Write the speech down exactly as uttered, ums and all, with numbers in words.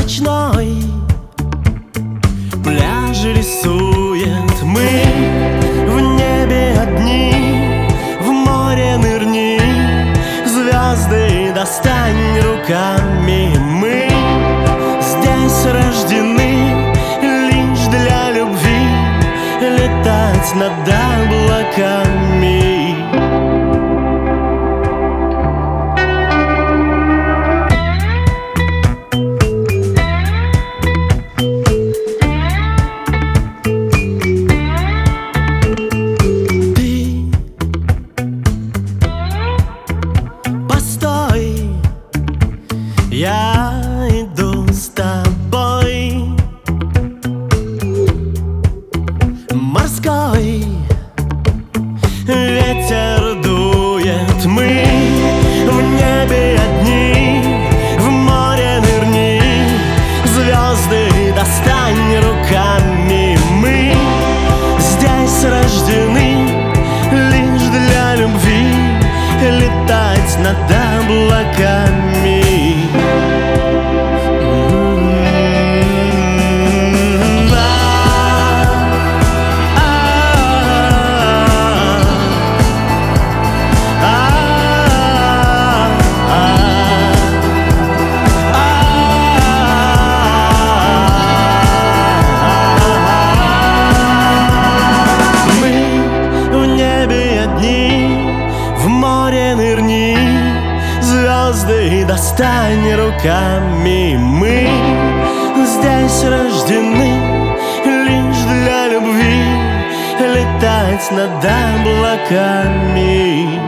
ночной пляж рисует. Мы в небе одни, в море нырни, звезды достань руками. Мы здесь рождены лишь для любви, летать над облаками. Я иду с тобой. Морской ветер дует. Мы в небе одни, в море нырни, звезды достань руками. Мы здесь рождены лишь для любви, летать над облаками. Звезды достань руками. Мы здесь рождены лишь для любви, летать над облаками.